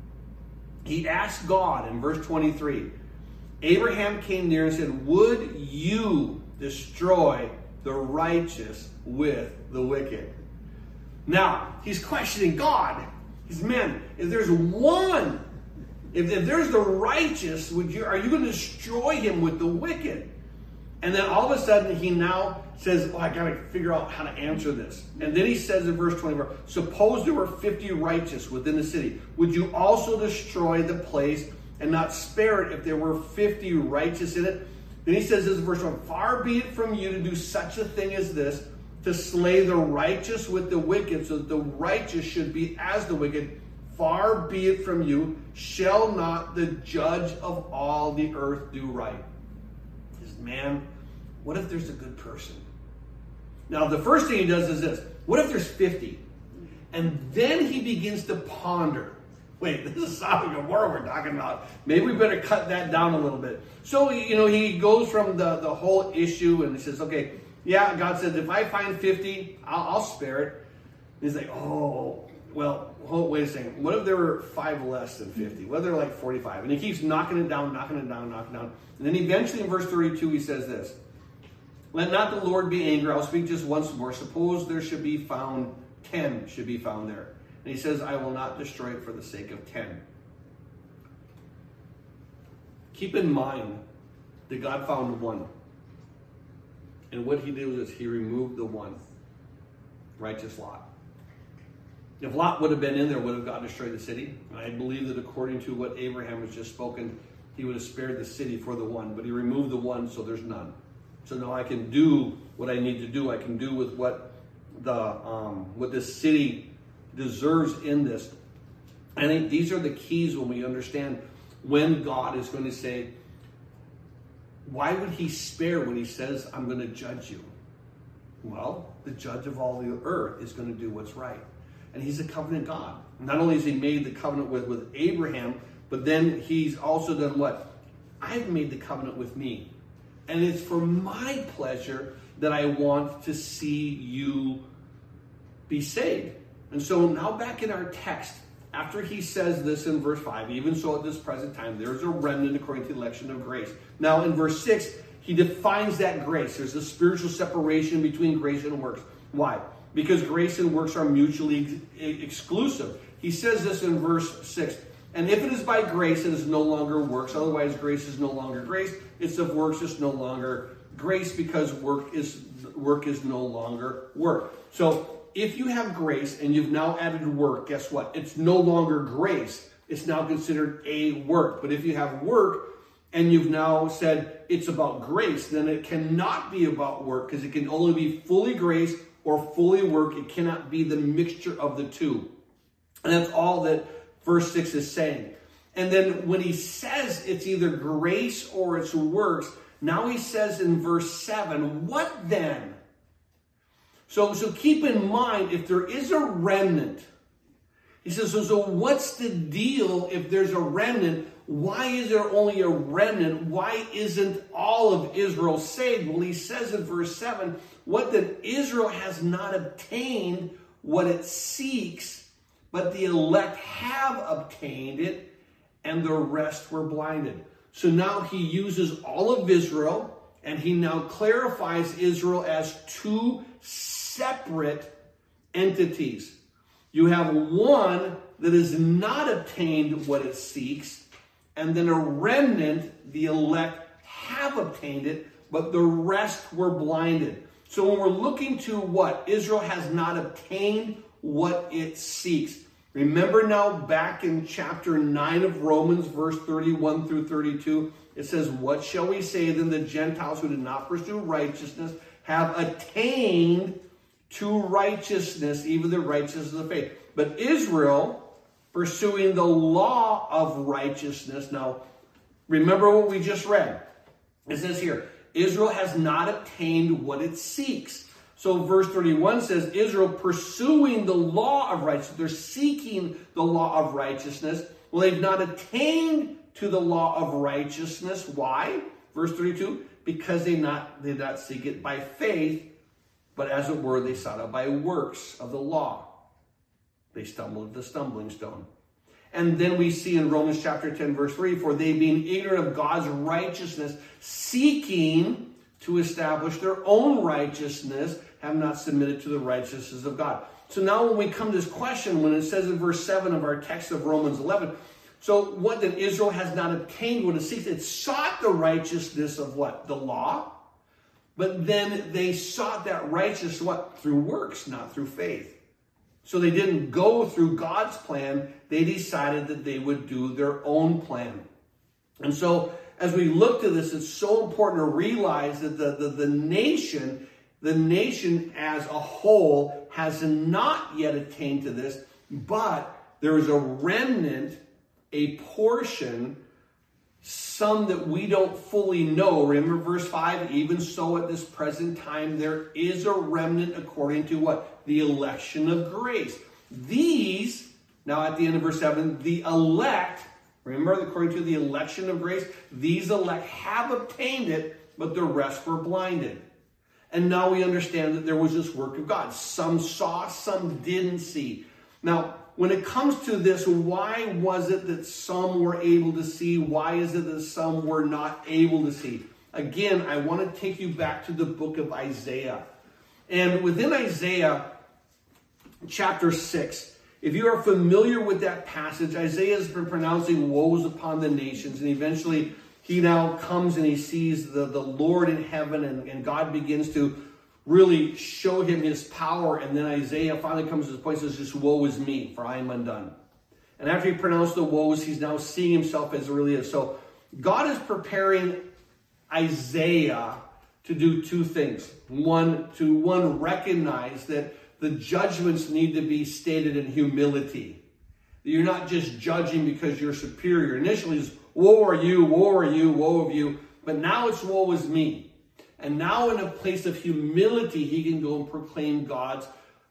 He asked God in verse 23, Abraham came near and said, would you destroy the righteous with the wicked? Now, he's questioning God. He's, man, if there's one, if there's the righteous, are you going to destroy him with the wicked? And then all of a sudden he now says, I got to figure out how to answer this. And then he says in verse 24, suppose there were 50 righteous within the city. Would you also destroy the place and not spare it if there were 50 righteous in it? Then he says this in verse 1, far be it from you to do such a thing as this, to slay the righteous with the wicked, so that the righteous should be as the wicked. Far be it from you. Shall not the judge of all the earth do right? Man, what if there's a good person? Now, the first thing he does is this. What if there's 50? And then he begins to ponder. Wait, this is Sodom and Gomorrah we're talking about. Maybe we better cut that down a little bit. So, he goes from the whole issue and he says, okay, yeah, God says, if I find 50, I'll spare it. And he's like, oh, well, wait a second. What if there were 5 less than 50? What if there were like 45? And he keeps knocking it down. And then eventually in verse 32, he says this. Let not the Lord be angry. I'll speak just once more. Suppose there should be found 10 should be found there. And he says, I will not destroy it for the sake of 10. Keep in mind that God found 1. And what he did was he removed the 1. Righteous Lot. If Lot would have been in there, would have God destroyed the city? I believe that according to what Abraham has just spoken, he would have spared the city for the 1. But he removed the 1, so there's none. So now I can do what I need to do. I can do with what this city deserves in this. I think these are the keys when we understand when God is going to say, why would he spare when he says, I'm going to judge you? Well, the judge of all the earth is going to do what's right. And he's a covenant God. Not only has he made the covenant with Abraham, but then he's also done what? I've made the covenant with me. And it's for my pleasure that I want to see you be saved. And so now back in our text, after he says this in verse 5, even so at this present time, there's a remnant according to the election of grace. Now in verse 6, he defines that grace. There's a spiritual separation between grace and works. Why? because grace and works are mutually exclusive. He says this in verse 6. And if it is by grace, it is no longer works. Otherwise, grace is no longer grace. It's of works, it's no longer grace, because work is no longer work. So if you have grace and you've now added work, guess what? It's no longer grace. It's now considered a work. But if you have work and you've now said it's about grace, then it cannot be about work, because it can only be fully grace or fully work. It cannot be the mixture of the two. And that's all that verse 6 is saying. And then when he says it's either grace or it's works, now he says in verse 7, what then? So keep in mind, if there is a remnant, he says, so what's the deal if there's a remnant? Why is there only a remnant? Why isn't all of Israel saved? Well, he says in verse 7, what then? Israel has not obtained what it seeks, but the elect have obtained it, and the rest were blinded. So now he uses all of Israel, and he now clarifies Israel as two separate entities. You have one that has not obtained what it seeks, and then a remnant, the elect, have obtained it, but the rest were blinded. So when we're looking to what? Israel has not obtained what it seeks. Remember now back in chapter 9 of Romans, verse 31 through 32, it says, what shall we say then? The Gentiles who did not pursue righteousness have attained to righteousness, even the righteousness of faith. But Israel, pursuing the law of righteousness. Now, remember what we just read. It says here, Israel has not obtained what it seeks. So verse 31 says, Israel pursuing the law of righteousness. They're seeking the law of righteousness. Well, they've not attained to the law of righteousness. Why? Verse 32, because they did not seek it by faith, but as it were, they sought it by works of the law. They stumbled at the stumbling stone. And then we see in Romans chapter 10, verse 3, for they being ignorant of God's righteousness, seeking to establish their own righteousness, have not submitted to the righteousness of God. So now when we come to this question, when it says in verse 7 of our text of Romans 11, so what then? Israel has not obtained what it seeks. It sought the righteousness of what? The law. But then they sought that righteousness, what? Through works, not through faith. So they didn't go through God's plan. They decided that they would do their own plan. And so as we look to this, it's so important to realize that the nation as a whole has not yet attained to this, but there is a remnant, a portion, some that we don't fully know. Remember verse 5, even so at this present time, there is a remnant according to what? The election of grace. These, now at the end of verse 7, the elect, remember according to the election of grace, these elect have obtained it, but the rest were blinded. And now we understand that there was this work of God. Some saw, some didn't see. Now, when it comes to this, why was it that some were able to see? Why is it that some were not able to see? Again, I want to take you back to the book of Isaiah. And within Isaiah chapter 6, if you are familiar with that passage, Isaiah has been pronouncing woes upon the nations. And eventually he now comes and he sees the Lord in heaven, and God begins to really show him his power. And then Isaiah finally comes to the point and says, just woe is me, for I am undone. And after he pronounced the woes, he's now seeing himself as it really is. So God is preparing Isaiah to do two things. One, recognize that the judgments need to be stated in humility. You're not just judging because you're superior. Initially it's woe are you, woe are you, woe of you. But now it's woe is me. And now in a place of humility, he can go and proclaim God's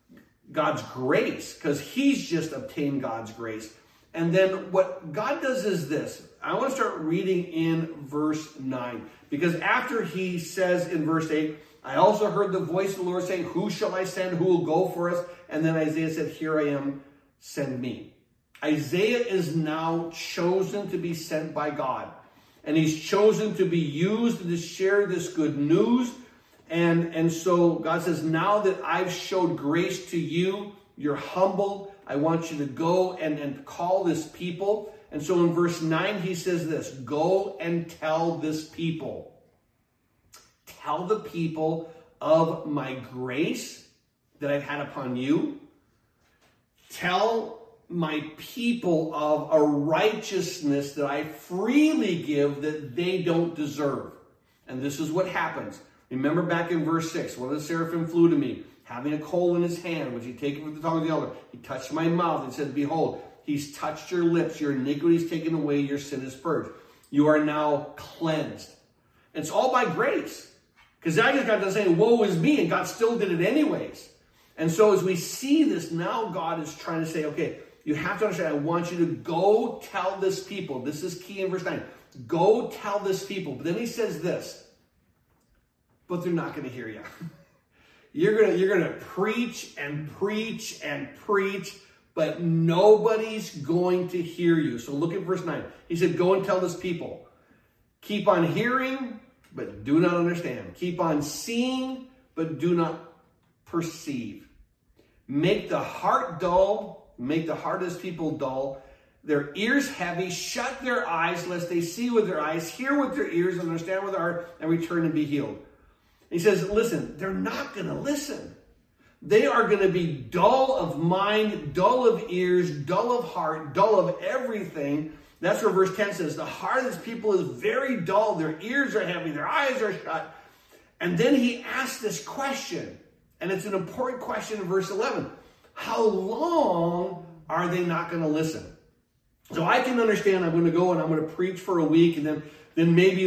grace, because he's just obtained God's grace. And then what God does is this. I want to start reading in verse 9. Because after he says in verse 8, I also heard the voice of the Lord saying, who shall I send? Who will go for us? And then Isaiah said, here I am, send me. Isaiah is now chosen to be sent by God. And he's chosen to be used to share this good news. And so God says, now that I've showed grace to you, you're humbled. I want you to go and call this people. And so in verse 9, he says this, go and tell this people. Tell the people of my grace that I've had upon you. Tell my people of a righteousness that I freely give that they don't deserve. And this is what happens. Remember back in verse 6, one of the seraphim flew to me, having a coal in his hand, which he taken from the tongue of the elder. He touched my mouth and said, behold, he's touched your lips. Your iniquity is taken away. Your sin is purged. You are now cleansed. And it's all by grace. Because I just got to saying, woe is me, and God still did it anyways. And so as we see this, now God is trying to say, okay, you have to understand, I want you to go tell this people. This is key in verse 9. Go tell this people. But then he says this, but they're not going to hear you. You're going to preach and preach and preach, but nobody's going to hear you. So look at verse 9. He said, go and tell this people. Keep on hearing, but do not understand. Keep on seeing, but do not perceive. Make the heart dull. Make the heart of this people dull. Their ears heavy. Shut their eyes, lest they see with their eyes, hear with their ears, and understand with their heart, and return and be healed. He says, listen, they're not going to listen. They are going to be dull of mind, dull of ears, dull of heart, dull of everything. That's where verse 10 says, the heart of this people is very dull. Their ears are heavy. Their eyes are shut. And then he asks this question, and it's an important question in verse 11. How long are they not going to listen? So I can understand I'm going to go and I'm going to preach for a week, and then maybe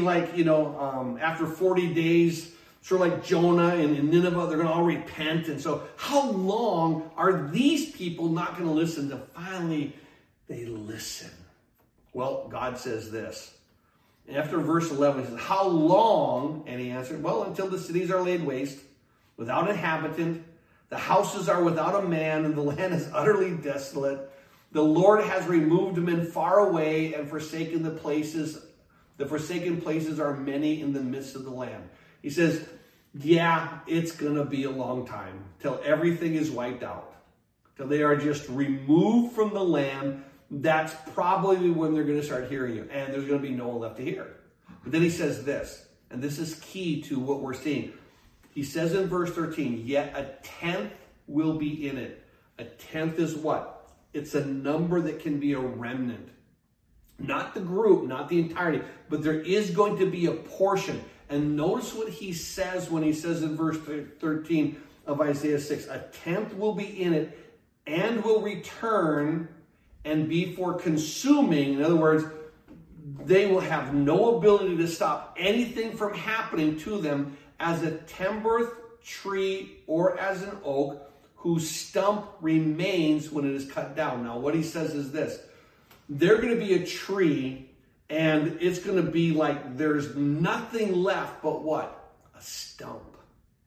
after 40 days, sort of like Jonah and Nineveh, they're going to all repent. And so how long are these people not going to listen till finally they listen? Well, God says this. After verse 11, he says, how long? And he answered, well, until the cities are laid waste, without inhabitant, the houses are without a man, and the land is utterly desolate. The Lord has removed men far away and forsaken the places. The forsaken places are many in the midst of the land. He says, yeah, it's going to be a long time till everything is wiped out, till they are just removed from the land. That's probably when they're going to start hearing you, and there's going to be no one left to hear. But then he says this, and this is key to what we're seeing. He says in verse 13, yet a tenth will be in it. A tenth is what? It's a number that can be a remnant. Not the group, not the entirety, but there is going to be a portion. And notice what he says when he says in verse 13 of Isaiah 6, a tenth will be in it and will return and be for consuming. In other words, they will have no ability to stop anything from happening to them as a timber tree or as an oak whose stump remains when it is cut down. Now, what he says is this. They're going to be a tree, and it's going to be like there's nothing left but what? A stump.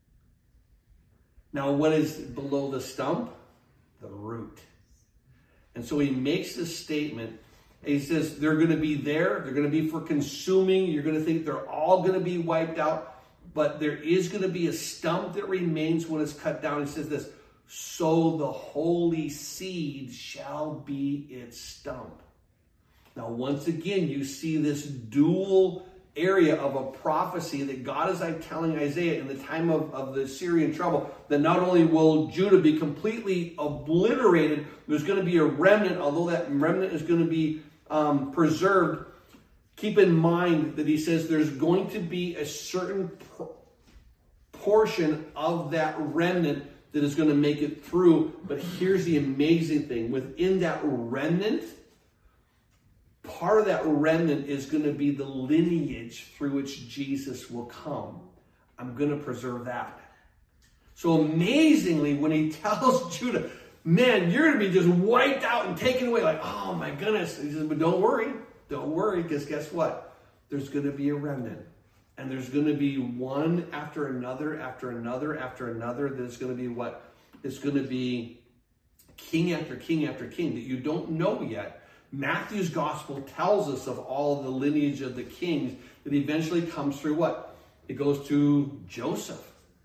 Now, what is below the stump? The root. And so he makes this statement. And he says they're going to be there. They're going to be for consuming. You're going to think they're all going to be wiped out. But there is going to be a stump that remains when it's cut down. He says this, so the holy seed shall be its stump. Now, once again, you see this dual area of a prophecy that God is like telling Isaiah in the time of the Syrian trouble, that not only will Judah be completely obliterated, there's going to be a remnant, although that remnant is going to be preserved. Keep in mind that he says there's going to be a certain portion of that remnant that is going to make it through. But here's the amazing thing. Within that remnant, part of that remnant is going to be the lineage through which Jesus will come. I'm going to preserve that. So amazingly, when he tells Judah, man, you're going to be just wiped out and taken away. Like, oh my goodness. He says, but don't worry. Don't worry, because guess what? There's going to be a remnant. And there's going to be one after another, after another, after another. There's going to be what? It's going to be king after king after king that you don't know yet. Matthew's gospel tells us of all the lineage of the kings that eventually comes through what? It goes to Joseph.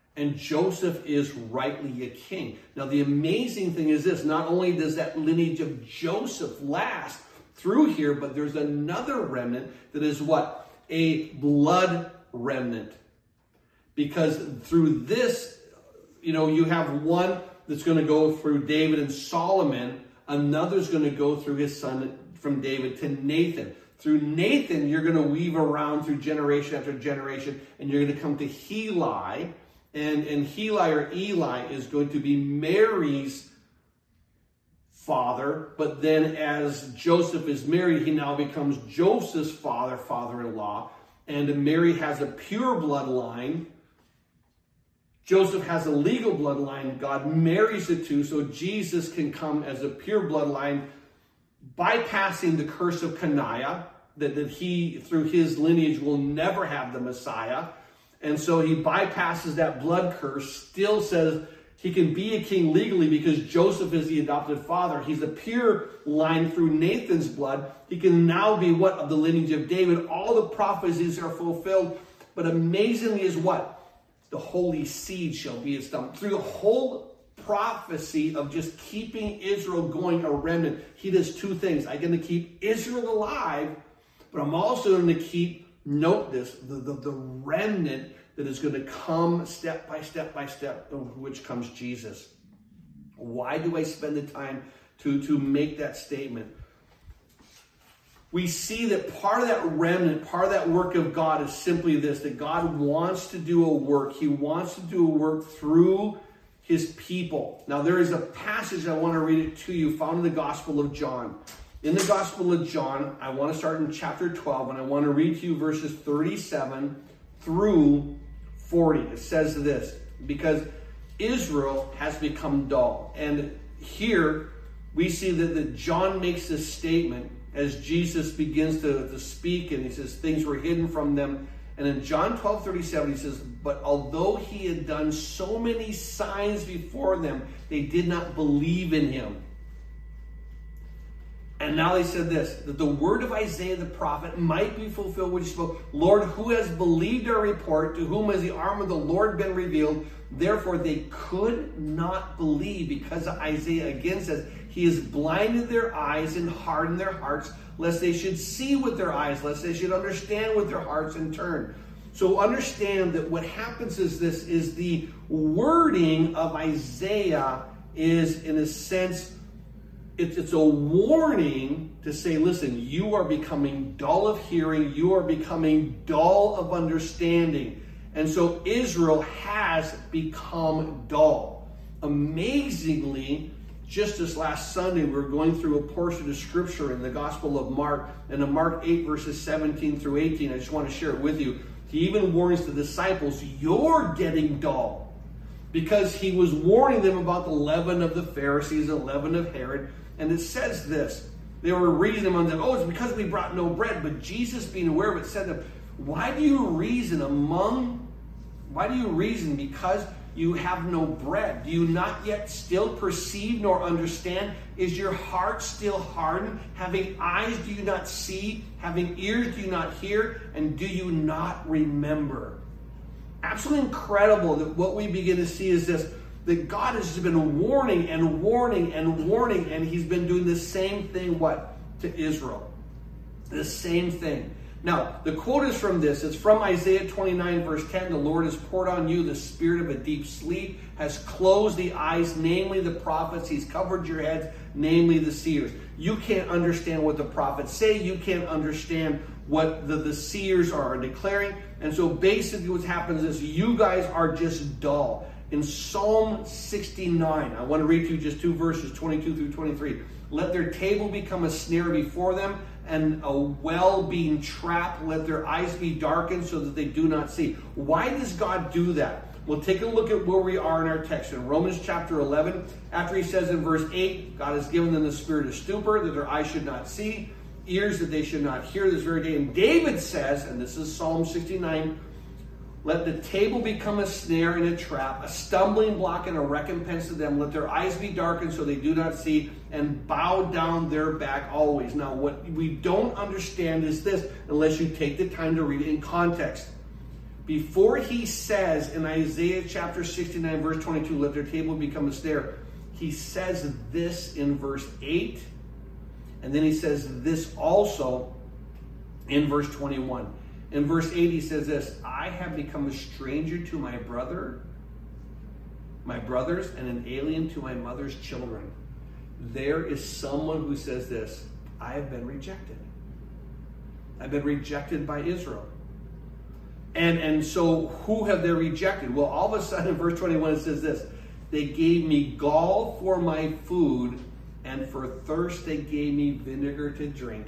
And Joseph is rightly a king. Now, the amazing thing is this. Not only does that lineage of Joseph last through here, but there's another remnant that is what? A blood remnant. Because through this, you have one that's going to go through David and Solomon. Another's going to go through his son from David to Nathan. Through Nathan, you're going to weave around through generation after generation, and you're going to come to Heli. And Heli or Eli is going to be Mary's father. But then as Joseph is married, he now becomes Joseph's father-in-law. And Mary has a pure bloodline. Joseph has a legal bloodline. God marries the two, so Jesus can come as a pure bloodline, bypassing the curse of Coniah, that he, through his lineage, will never have the Messiah. And so he bypasses that blood curse, still says he can be a king legally because Joseph is the adopted father. He's a pure line through Nathan's blood. He can now be what? Of the lineage of David. All the prophecies are fulfilled. But amazingly is what? The holy seed shall be his stump. Through the whole prophecy of just keeping Israel going, a remnant, he does two things. I'm going to keep Israel alive, but I'm also going to keep, note this, the remnant that is going to come step by step by step, which comes Jesus. Why do I spend the time to make that statement? We see that part of that remnant, part of that work of God is simply this, that God wants to do a work. He wants to do a work through his people. Now, there is a passage, I want to read it to you, found in the Gospel of John. In the Gospel of John, I want to start in chapter 12, and I want to read to you verses 37 through 40. It says this, because Israel has become dull. And here we see that John makes this statement as Jesus begins to speak, and he says things were hidden from them. And in John 12:37, he says, but although he had done so many signs before them, they did not believe in him. And now he said this, that the word of Isaiah the prophet might be fulfilled, which spoke, Lord, who has believed our report? To whom has the arm of the Lord been revealed? Therefore they could not believe, because Isaiah again says, he has blinded their eyes and hardened their hearts, lest they should see with their eyes, lest they should understand with their hearts and turn. So understand that what happens is this, is the wording of Isaiah is, in a sense, it's a warning to say, listen, you are becoming dull of hearing, you are becoming dull of understanding. And so Israel has become dull. Amazingly, just this last Sunday, we were going through a portion of scripture in the Gospel of Mark, and in Mark 8, verses 17 through 18, I just want to share it with you. He even warns the disciples, you're getting dull. Because he was warning them about the leaven of the Pharisees, the leaven of Herod. And it says this, they were reasoning among them, it's because we brought no bread. But Jesus, being aware of it, said to them, why do you reason because you have no bread? Do you not yet still perceive nor understand? Is your heart still hardened? Having eyes, do you not see? Having ears, do you not hear? And do you not remember? Absolutely incredible that what we begin to see is this, that God has just been warning and warning and warning, and he's been doing the same thing, what? To Israel. The same thing. Now, the quote is from this. It's from Isaiah 29, verse 10. The Lord has poured on you the spirit of a deep sleep, has closed the eyes, namely the prophets. He's covered your heads, namely the seers. You can't understand what the prophets say. You can't understand what the seers are declaring. And so basically what happens is you guys are just dull. In Psalm 69, I want to read to you just two verses, 22 through 23. Let their table become a snare before them, and a well being trap. Let their eyes be darkened so that they do not see. Why does God do that? Well, take a look at where we are in our text. In Romans chapter 11, after he says in verse 8, God has given them the spirit of stupor, that their eyes should not see, ears that they should not hear this very day. And David says, and this is Psalm 69, let the table become a snare and a trap, a stumbling block and a recompense to them. Let their eyes be darkened so they do not see, and bow down their back always. Now, what we don't understand is this, unless you take the time to read it in context. Before he says in Isaiah chapter 69, verse 22, let their table become a snare, he says this in verse 8. And then he says this also in verse 21. In verse 8, he says this, I have become a stranger to my brothers, and an alien to my mother's children. There is someone who says this, I have been rejected. I've been rejected by Israel. And so who have they rejected? Well, all of a sudden in verse 21 it says this, they gave me gall for my food, and for thirst they gave me vinegar to drink.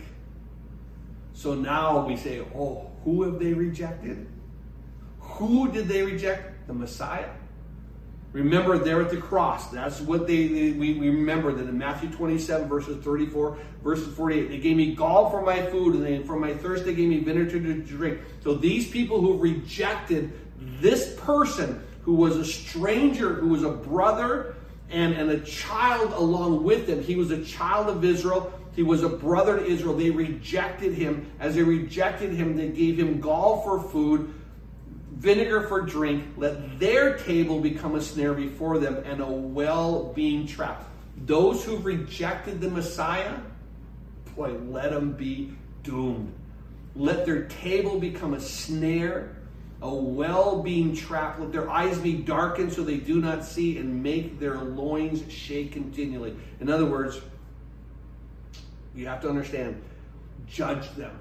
So now we say, oh, who have they rejected? Who did they reject? The Messiah. Remember, there at the cross, that's what we remember that in Matthew 27, verses 34, verses 48, they gave me gall for my food, and for my thirst they gave me vinegar to drink. So these people who rejected this person who was a stranger, who was a brother and a child along with him. He was a child of Israel. He was a brother to Israel. They rejected him. As they rejected him, they gave him gall for food, vinegar for drink. Let their table become a snare before them, and a well-being trap. Those who rejected the Messiah, boy, let them be doomed. Let their table become a snare, a well-being trap. Let their eyes be darkened so they do not see, and make their loins shake continually. In other words, you have to understand, judge them.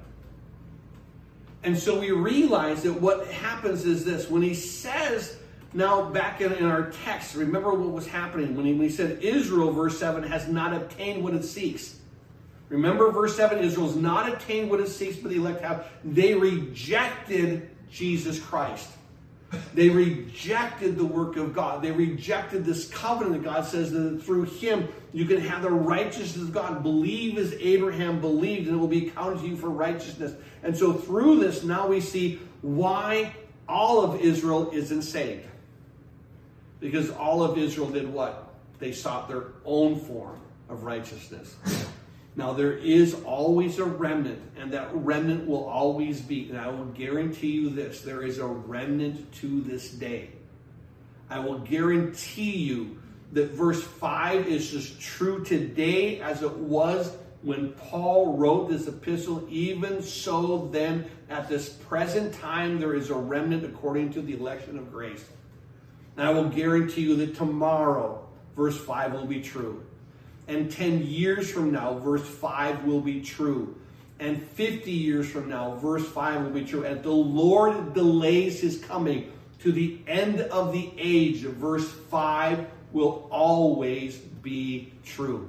And so we realize that what happens is this. When he says, now back in our text, remember what was happening when he said Israel, verse 7, has not obtained what it seeks. Remember verse 7, Israel's not obtained what it seeks, but the elect have. They rejected Jesus Christ. They rejected the work of God. They rejected this covenant that God says that through him you can have the righteousness of God. Believe as Abraham believed, and it will be counted to you for righteousness. And so through this, now we see why all of Israel isn't saved. Because all of Israel did what? They sought their own form of righteousness. Now, there is always a remnant, and that remnant will always be. And I will guarantee you this, there is a remnant to this day. I will guarantee you that verse 5 is as true today as it was when Paul wrote this epistle. Even so then, at this present time, there is a remnant according to the election of grace. And I will guarantee you that tomorrow, verse 5 will be true. And 10 years from now, verse 5 will be true. And 50 years from now, verse 5 will be true. And the Lord delays his coming to the end of the age, verse 5 will always be true.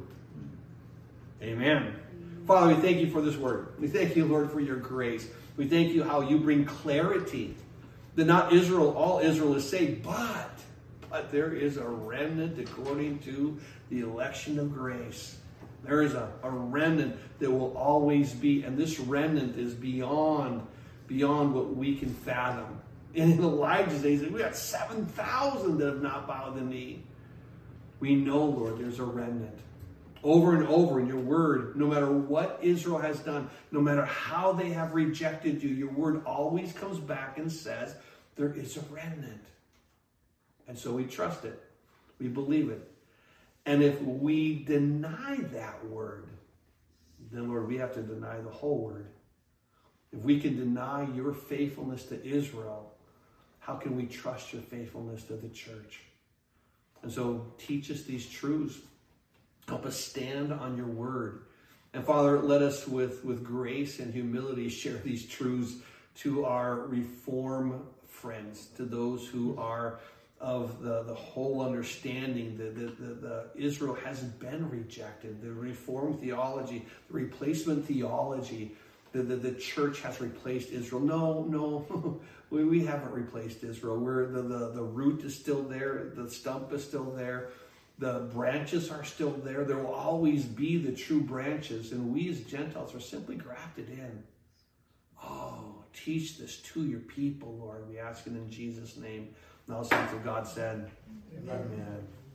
Amen. Father, we thank you for this word. We thank you, Lord, for your grace. We thank you how you bring clarity. That not Israel, all Israel is saved, but there is a remnant according to the election of grace. There is a remnant that will always be, and this remnant is beyond what we can fathom. And in Elijah's days, we got 7,000 that have not bowed the knee. We know, Lord, there's a remnant. Over and over in your word, no matter what Israel has done, no matter how they have rejected you, your word always comes back and says, there is a remnant. And so we trust it. We believe it. And if we deny that word, then, Lord, we have to deny the whole word. If we can deny your faithfulness to Israel, how can we trust your faithfulness to the church? And so teach us these truths. Help us stand on your word. And Father, let us with grace and humility share these truths to our Reform friends, to those who are of the whole understanding that Israel hasn't been rejected. The Reformed theology, the replacement theology, the church has replaced Israel. No, we haven't replaced Israel. The root is still there. The stump is still there. The branches are still there. There will always be the true branches. And we as Gentiles are simply grafted in. Oh, teach this to your people, Lord. We ask it in Jesus' name. And all the saints of God said, Amen. Amen.